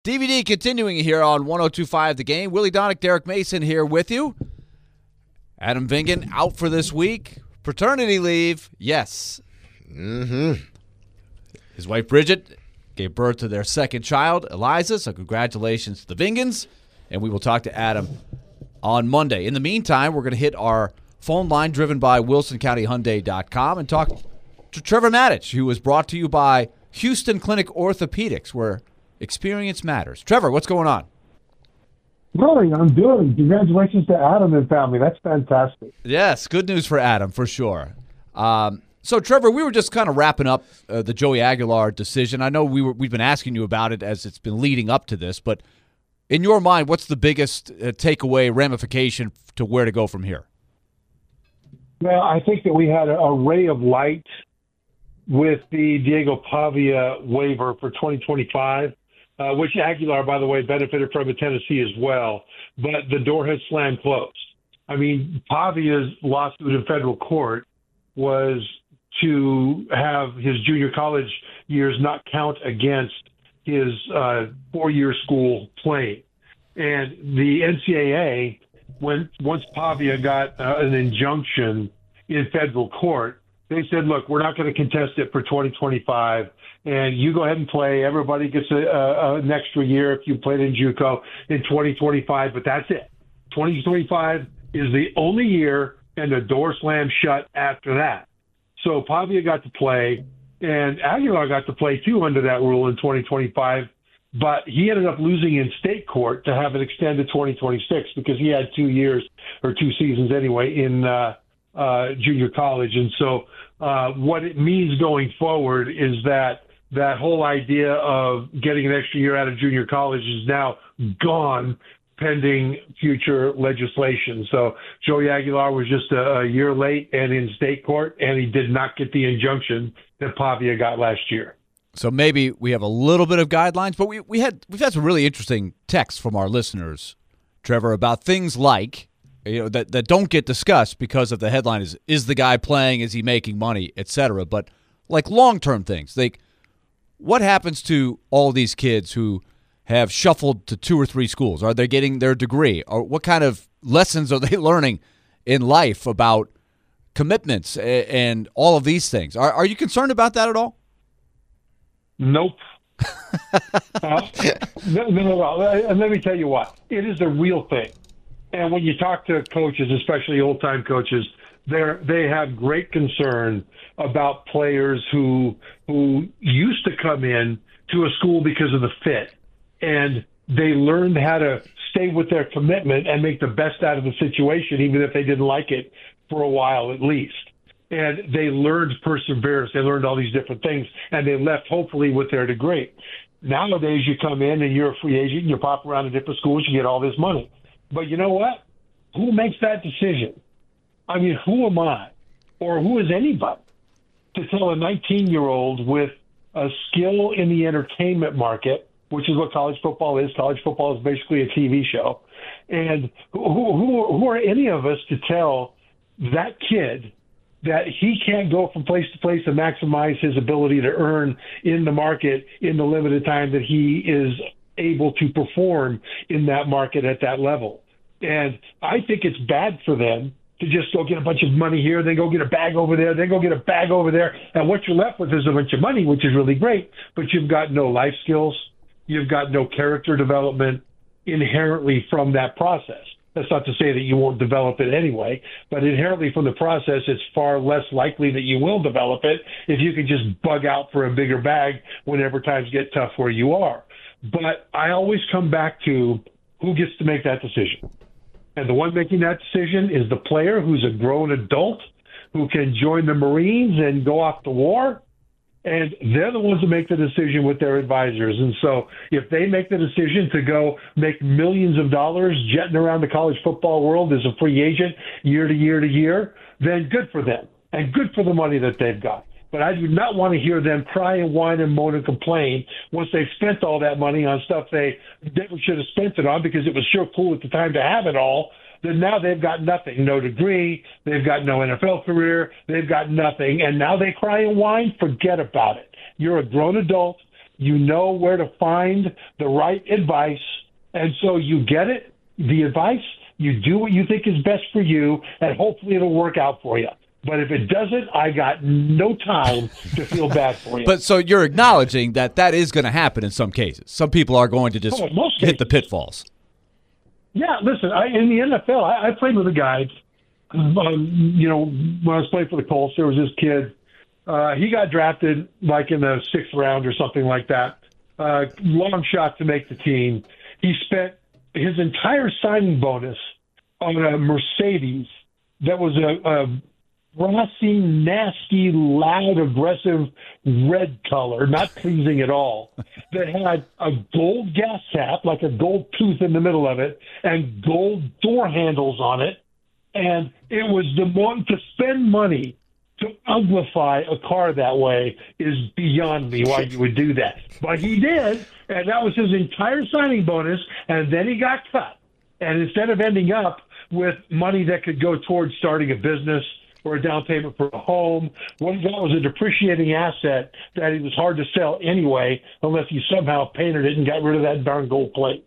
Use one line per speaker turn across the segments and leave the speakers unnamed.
DVD continuing here on 102.5 The Game. Willie Donick, Derek Mason here with you. Adam Vingan out for this week. Paternity leave, yes. His wife Bridget gave birth to their second child, Eliza, so congratulations to the Vingans. And we will talk to Adam on Monday. In the meantime, we're going to hit our phone line driven by WilsonCountyHyundai.com and talk to Trevor Matich, who was brought to you by Houston Clinic Orthopedics, where experience matters. Trevor, what's going on?
Really, I'm good. Congratulations to Adam and family. That's fantastic.
Yes, good news for Adam, for sure. So, Trevor, we were just kind of wrapping up the Joey Aguilar decision. I know we've been asking you about it as it's been leading up to this, but in your mind, what's the biggest takeaway, ramification to where to go from here?
Well, I think that we had a ray of light with the Diego Pavia waiver for 2025. Which Aguilar, by the way, benefited from in Tennessee as well. But the door has slammed closed. I mean, Pavia's lawsuit in federal court was to have his junior college years not count against his four-year school playing. And the NCAA, once Pavia got an injunction in federal court, they said, look, we're not going to contest it for 2025. And you go ahead and play. Everybody gets an extra year if you played in JUCO in 2025, but that's it. 2025 is the only year, and the door slammed shut after that. So Pavia got to play, and Aguilar got to play too under that rule in 2025, but he ended up losing in state court to have it extended 2026 because he had 2 years or 2 seasons anyway in junior college. And so what it means going forward is that whole idea of getting an extra year out of junior college is now gone pending future legislation. So Joey Aguilar was just a year late and in state court, and he did not get the injunction that Pavia got last year.
So maybe we have a little bit of guidelines, but we've had some really interesting texts from our listeners, Trevor, about things like, that don't get discussed because of the headline is the guy playing, is he making money, etc. But like long-term things, like what happens to all these kids who have shuffled to 2 or 3 schools? Are they getting their degree? Or what kind of lessons are they learning in life about commitments and all of these things? Are you concerned about that at all?
Nope. No. And let me tell you what. It is a real thing. And when you talk to coaches, especially old-time coaches, they have great concern about players who used to come in to a school because of the fit, and they learned how to stay with their commitment and make the best out of the situation, even if they didn't like it for a while at least. And they learned perseverance. They learned all these different things, and they left hopefully with their degree. Nowadays, you come in and you're a free agent, and you pop around to different schools, you get all this money. But you know what? Who makes that decision? I mean, who am I, or who is anybody, to tell a 19-year-old with a skill in the entertainment market, which is what college football is. College football is basically a TV show. And who are any of us to tell that kid that he can't go from place to place and maximize his ability to earn in the market in the limited time that he is able to perform in that market at that level? And I think it's bad for them to just go get a bunch of money here, then go get a bag over there, then go get a bag over there. And what you're left with is a bunch of money, which is really great, but you've got no life skills. You've got no character development inherently from that process. That's not to say that you won't develop it anyway, but inherently from the process, it's far less likely that you will develop it if you can just bug out for a bigger bag whenever times get tough where you are. But I always come back to who gets to make that decision. And the one making that decision is the player who's a grown adult who can join the Marines and go off to war. And they're the ones who make the decision with their advisors. And so if they make the decision to go make millions of dollars jetting around the college football world as a free agent year to year to year, then good for them and good for the money that they've got. But I do not want to hear them cry and whine and moan and complain once they've spent all that money on stuff they never should have spent it on because it was sure cool at the time to have it all. Then now they've got nothing, no degree, they've got no NFL career, they've got nothing, and now they cry and whine, forget about it. You're a grown adult. You know where to find the right advice. And so you get it, the advice, you do what you think is best for you, and hopefully it'll work out for you. But if it doesn't, I got no time to feel bad for you.
But so you're acknowledging that is going to happen in some cases. Some people are going to just hit the pitfalls.
Yeah, listen, in the NFL, I played with a guy, when I was playing for the Colts, there was this kid. He got drafted like in the 6th round or something like that. Long shot to make the team. He spent his entire signing bonus on a Mercedes that was a brassy, nasty, loud, aggressive red color, not pleasing at all, that had a gold gas tap, like a gold tooth in the middle of it, and gold door handles on it. And it was to spend money to uglify a car that way is beyond me why you would do that. But he did, and that was his entire signing bonus, and then he got cut. And instead of ending up with money that could go towards starting a business or a down payment for a home, what he got was a depreciating asset that it was hard to sell anyway unless you somehow painted it and got rid of that darn gold plate.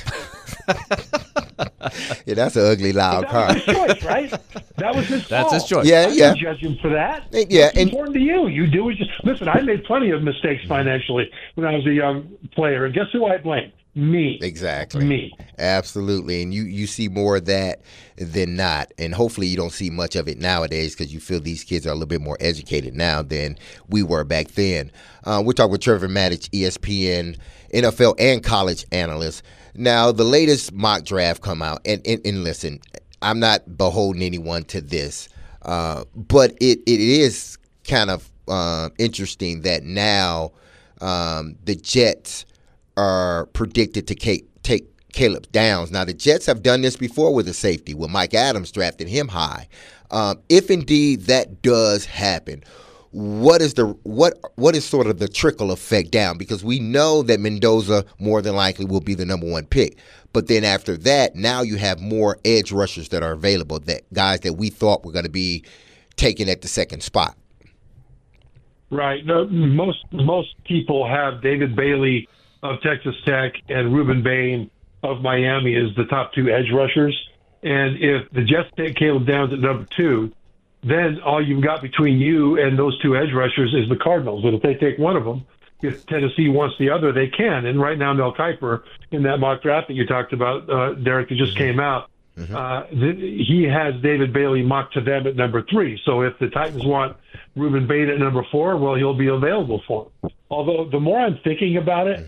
Yeah, that's an ugly, loud car.
That was his choice, right? That was his
That's
fault.
his choice.
Yeah,
I
yeah.
don't judge him for that.
Yeah,
It's important to you. You do what you... Listen, I made plenty of mistakes financially when I was a young player, and guess who I blame? Me.
Exactly.
Me.
Absolutely. And you see more of that than not. And hopefully you don't see much of it nowadays because you feel these kids are a little bit more educated now than we were back then. We're talking with Trevor Matich, ESPN, NFL, and college analyst. Now, the latest mock draft come out. And listen, I'm not beholden anyone to this. But it is kind of interesting that now the Jets are predicted to take Caleb Downs. Now, the Jets have done this before with a safety, with Mike Adams drafted him high. If indeed that does happen, what is sort of the trickle effect down? Because we know that Mendoza more than likely will be the number 1 pick. But then after that, now you have more edge rushers that are available, that guys that we thought were going to be taken at the 2nd spot.
Right. No, most people have David Bailey of Texas Tech and Ruben Bain of Miami as the top 2 edge rushers. And if the Jets take Caleb Downs at number 2, then all you've got between you and those 2 edge rushers is the Cardinals. But if they take one of them, if Tennessee wants the other, they can. And right now, Mel Kiper, in that mock draft that you talked about, Derek, that just came out, he has David Bailey mocked to them at number 3. So if the Titans want Ruben Bain at number 4, well, he'll be available for them. Although the more I'm thinking about it,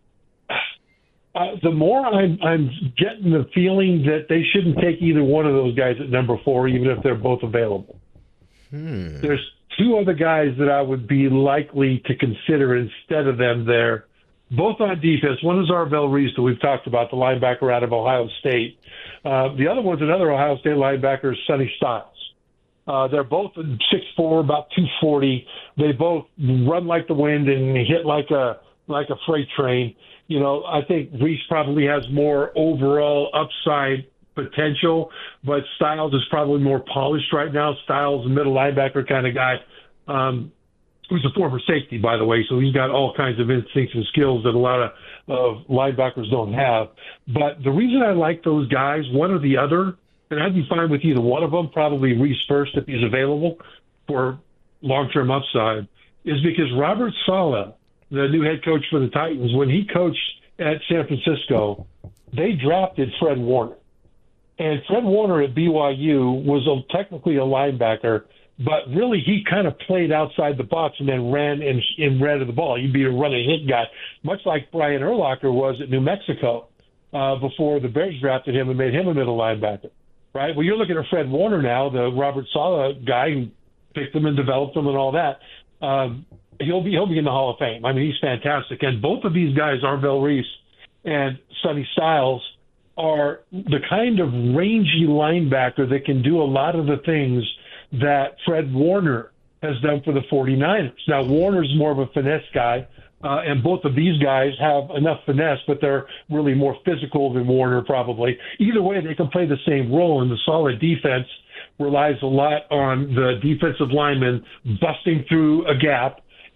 the more I'm getting the feeling that they shouldn't take either one of those guys at number 4, even if they're both available. There's 2 other guys that I would be likely to consider instead of them there, both on defense. One is Arvell Reese, that we've talked about, the linebacker out of Ohio State. The other one's another Ohio State linebacker, Sonny Styles. They're both 6'4", about 240. They both run like the wind and hit like a freight train. You know, I think Reese probably has more overall upside potential, but Styles is probably more polished right now. Styles, a middle linebacker kind of guy, who's a former safety, by the way, so he's got all kinds of instincts and skills that a lot of linebackers don't have. But the reason I like those guys, one or the other, and I'd be fine with either one of them, probably Reese first if he's available for long-term upside, is because Robert Saleh, the new head coach for the Titans, when he coached at San Francisco, they drafted Fred Warner. And Fred Warner at BYU was technically a linebacker, but really he kind of played outside the box and then ran to the ball. He'd be a run and hit guy, much like Brian Urlacher was at New Mexico before the Bears drafted him and made him a middle linebacker. Right? Well, you're looking at Fred Warner now, the Robert Saleh guy who picked him and developed him and all that. He'll be in the Hall of Fame. I mean, he's fantastic. And both of these guys, Arvell Reese and Sonny Styles, are the kind of rangy linebacker that can do a lot of the things that Fred Warner has done for the 49ers. Now, Warner's more of a finesse guy, and both of these guys have enough finesse, but they're really more physical than Warner probably. Either way, they can play the same role, and the solid defense relies a lot on the defensive lineman busting through a gap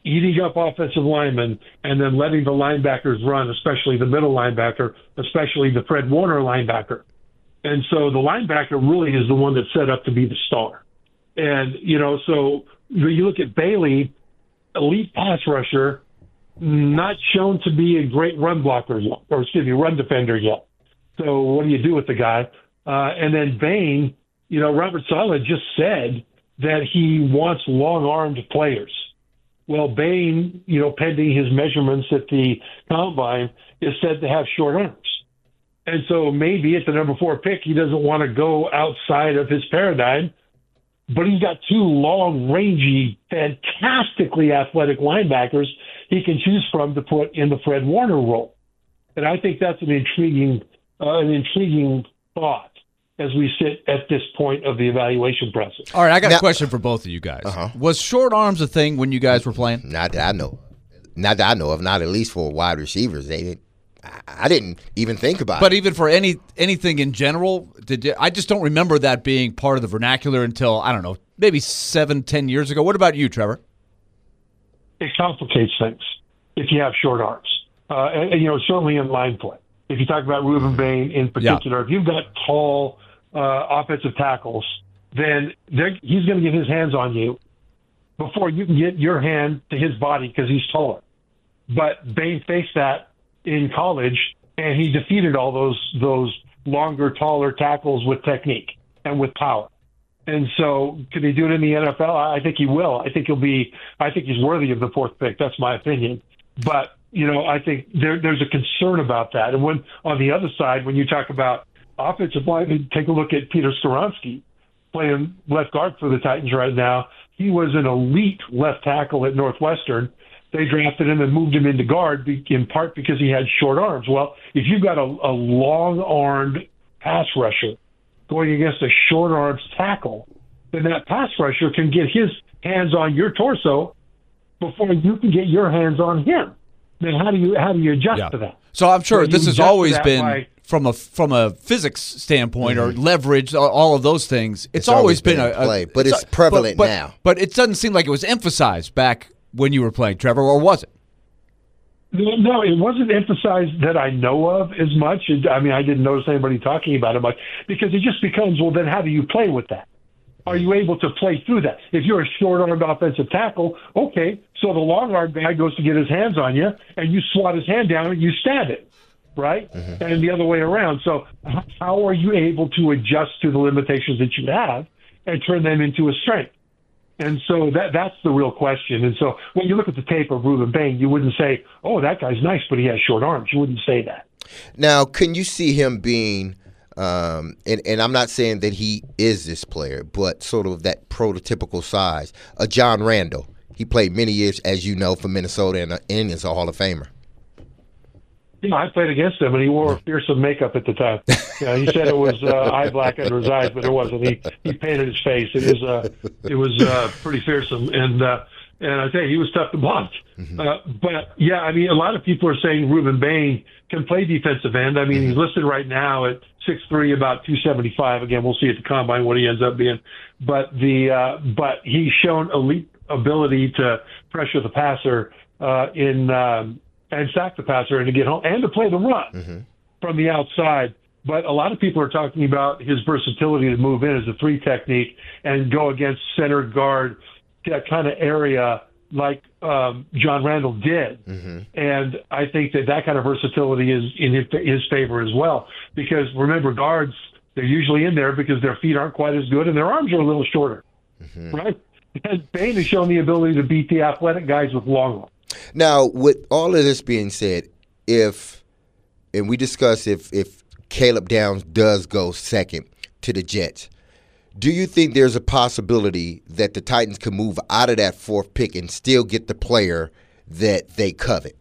eating up offensive linemen and then letting the linebackers run, especially the middle linebacker, especially the Fred Warner linebacker. And so the linebacker really is the one that's set up to be the star. And, so you look at Bailey, elite pass rusher, not shown to be a great run blocker yet, run defender yet. So what do you do with the guy? And then Bain, Robert Saleh just said that he wants long-armed players. Well, Bain, pending his measurements at the combine, is said to have short arms. And so maybe at the number 4 pick, he doesn't want to go outside of his paradigm, but he's got 2 long, rangy, fantastically athletic linebackers he can choose from to put in the Fred Warner role. And I think that's an intriguing thought as we sit at this point of the evaluation process.
All right, I got a question for both of you guys. Was short arms a thing when you guys were playing?
Not that I know. Not that I know of. Not at least for wide receivers. I didn't even think about it.
But even for anything in general, I just don't remember that being part of the vernacular until, I don't know, maybe 7-10 years ago. What about you, Trevor?
It complicates things if you have short arms. And certainly in line play. If you talk about Ruben Bain in particular, if you've got tall offensive tackles, then he's going to get his hands on you before you can get your hand to his body because he's taller. But Bain faced that in college, and he defeated all those longer, taller tackles with technique and with power. And so, could he do it in the NFL? I think he will. I think he's worthy of the 4th pick. That's my opinion. But I think there's a concern about that. And when on the other side, when you talk about offensive line, take a look at Peter Skoronski playing left guard for the Titans right now. He was an elite left tackle at Northwestern. They drafted him and moved him into guard in part because he had short arms. Well, if you've got a long-armed pass rusher going against a short-armed tackle, then that pass rusher can get his hands on your torso before you can get your hands on him. Then how do you adjust to that?
So I'm sure this has always been from a physics standpoint or leverage, all of those things. It's always been a
play, but it's prevalent now.
But it doesn't seem like it was emphasized back when you were playing, Trevor, or was it?
No, it wasn't emphasized that I know of as much. I mean, I didn't notice anybody talking about it much because it just becomes, well, then how do you play with that? Are you able to play through that? If you're a short-armed offensive tackle, okay, so the long-armed guy goes to get his hands on you, and you swat his hand down and you stab it, right? And the other way around. So how are you able to adjust to the limitations that you have and turn them into a strength? And so that's the real question. And so when you look at the tape of Ruben Bain, you wouldn't say, oh, that guy's nice, but he has short arms. You wouldn't say that.
Now, can you see him being and I'm not saying that he is this player, but sort of that prototypical size, a John Randall. He played many years, as you know, for Minnesota and is a Hall of Famer.
I played against him, and he wore fearsome makeup at the time. He said it was eye black under his eyes, but it wasn't. He painted his face. It was pretty fearsome, and I tell you, he was tough to block. But yeah, I mean, a lot of people are saying Ruben Bain can play defensive end. I mean, he's listed right now at 6'3", about 275. Again, we'll see at the combine what he ends up being. But he's shown elite ability to pressure the passer and sack the passer and to get home and to play the run from the outside. But a lot of people are talking about his versatility to move in as a 3 technique and go against center guard, that kind of area like John Randall did. And I think that kind of versatility is in his favor as well. Because remember, guards, they're usually in there because their feet aren't quite as good and their arms are a little shorter, right? And Bain has shown the ability to beat the athletic guys with long arms.
Now, with all of this being said, if Caleb Downs does go second to the Jets, do you think there's a possibility that the Titans can move out of that 4th pick and still get the player that they covet?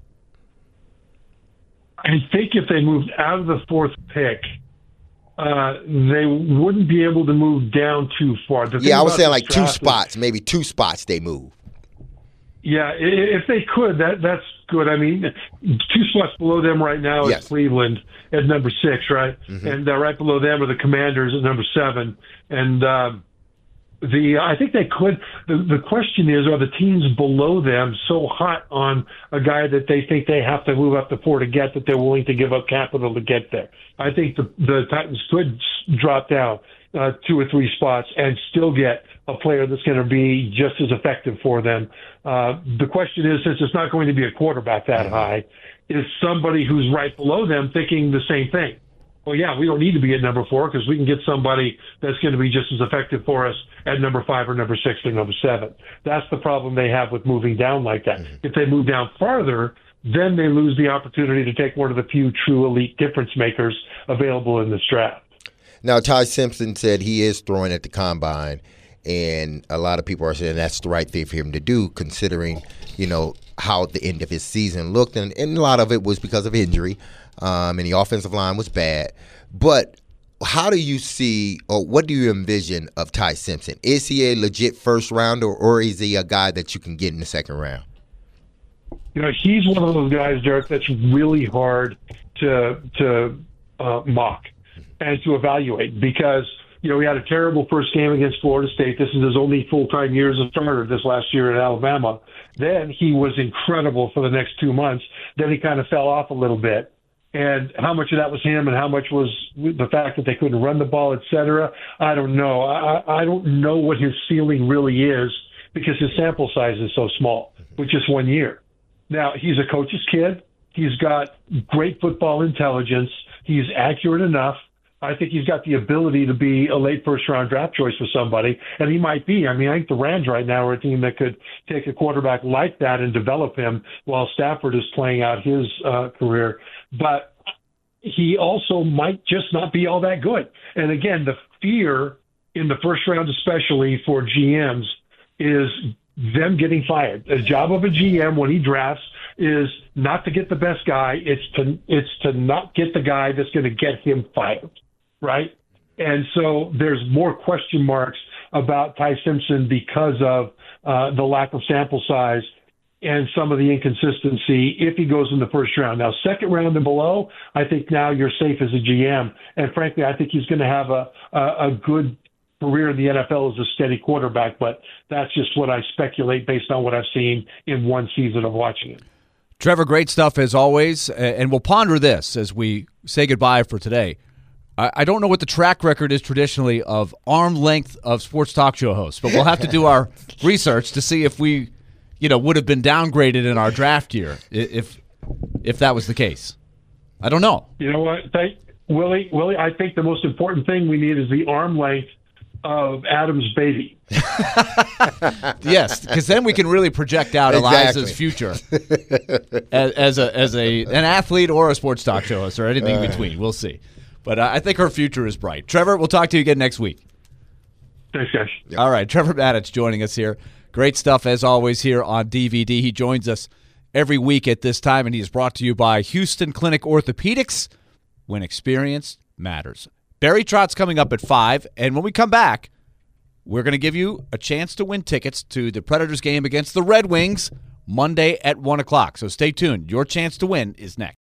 I think if they moved out of the 4th pick, they wouldn't be able to move down too far.
I was saying like 2 spots, maybe 2 spots they move.
Yeah, if they could, that's good. I mean, 2 spots below them right now is Cleveland at number 6, right? And right below them are the Commanders at number 7. And I think they could. The question is, are the teams below them so hot on a guy that they think they have to move up the 4 to get that they're willing to give up capital to get there? I think the Titans could drop down 2 or 3 spots and still get a player that's going to be just as effective for them. The question is, since it's not going to be a quarterback that high, is somebody who's right below them thinking the same thing? Well, yeah, we don't need to be at number 4 because we can get somebody that's going to be just as effective for us at number 5 or number 6 or number 7. That's the problem they have with moving down like that. If they move down farther, then they lose the opportunity to take one of the few true elite difference makers available in this draft.
Now, Ty Simpson said he is throwing at the combine, and a lot of people are saying that's the right thing for him to do, considering, how the end of his season looked, and a lot of it was because of injury, and the offensive line was bad. But how do you see, or what do you envision of Ty Simpson? Is he a legit first rounder, or is he a guy that you can get in the second round?
He's one of those guys, Derek, that's really hard to mock and to evaluate because, he had a terrible first game against Florida State. This is his only full-time year as a starter this last year at Alabama. Then he was incredible for the next 2 months. Then he kind of fell off a little bit. And how much of that was him and how much was the fact that they couldn't run the ball, et cetera, I don't know. I don't know what his ceiling really is because his sample size is so small with just 1 year. Now, he's a coach's kid. He's got great football intelligence. He's accurate enough. I think he's got the ability to be a late first-round draft choice for somebody, and he might be. I think the Rams right now are a team that could take a quarterback like that and develop him while Stafford is playing out his career. But he also might just not be all that good. And again, the fear in the first round, especially for GMs, is them getting fired. The job of a GM when he drafts is not to get the best guy. It's to not get the guy that's going to get him fired, right? And so there's more question marks about Ty Simpson because of the lack of sample size and some of the inconsistency if he goes in the first round. Now, second round and below, I think now you're safe as a GM. And frankly, I think he's going to have a good career in the NFL as a steady quarterback, but that's just what I speculate based on what I've seen in one season of watching it.
Trevor, great stuff as always, and we'll ponder this as we say goodbye for today. I don't know what the track record is traditionally of arm length of sports talk show hosts, but we'll have to do our research to see if we, would have been downgraded in our draft year if that was the case. I don't know.
You know what, Willie? I think the most important thing we need is the arm length of Adam's baby.
Yes, because then we can really project out Eliza's future as an athlete or a sports talk show host or anything in between. We'll see. But I think her future is bright. Trevor, we'll talk to you again next week.
Thanks, guys.
Yep. All right, Trevor Matich joining us here. Great stuff, as always, here on DVD. He joins us every week at this time, and he is brought to you by Houston Clinic Orthopedics, when experience matters. Barry Trott's coming up at 5, and when we come back, we're going to give you a chance to win tickets to the Predators game against the Red Wings Monday at 1 o'clock. So stay tuned. Your chance to win is next.